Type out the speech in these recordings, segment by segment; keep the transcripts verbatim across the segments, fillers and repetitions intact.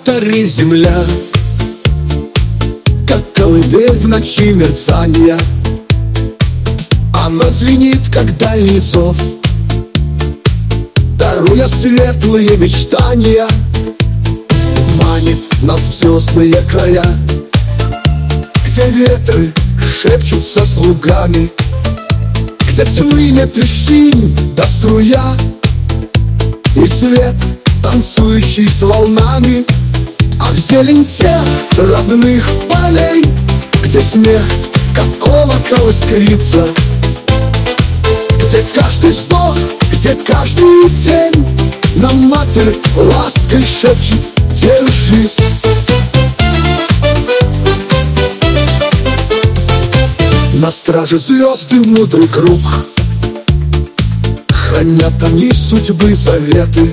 иллюминаторы земля, как колыбель в ночи мерцания. Она звенит, как дальний зов, даруя светлые мечтания. Манит нас в звездные края, где ветры шепчутся слугами, где тьмы нет и синь да струя, и свет, танцующий с волнами. А зелень тех родных полей, где смех, как колокол, искрится, где каждый вздох, где каждый день нам Матерь лаской шепчет: держись. На страже звезды мудрый круг, хранят они судьбы заветы.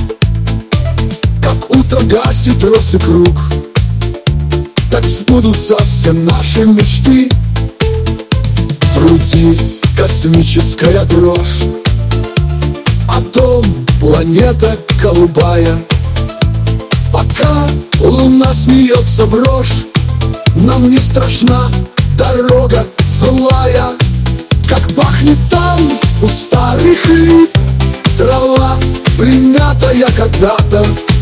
Как утро гасит росы круг, так сбудутся все наши мечты. В груди космическая дрожь, а дом планета голубая. Пока луна смеется в рожь, нам не страшна дорога злая. Как пахнет там у старых лип трава, примятая когда-то.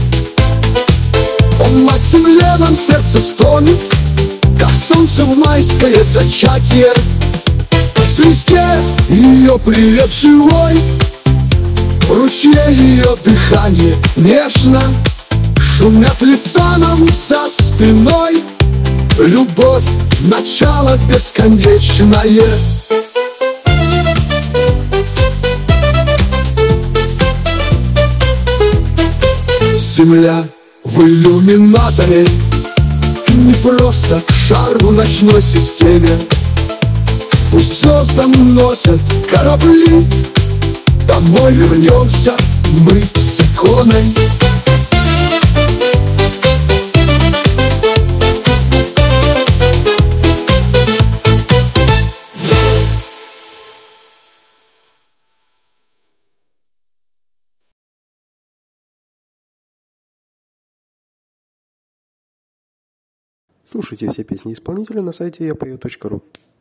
О, мать земле, нам сердце стонет, как солнце в майское зачатие. В свисте ее привет живой, в ручье ее дыхание нежно. Шумят леса нам за спиной, любовь — начало бесконечное. Земля в иллюминаторе, не просто шар в ночной системе. Пусть звездам носят корабли, домой вернемся мы с иконой. Слушайте все песни исполнителя на сайте я пою точка ру.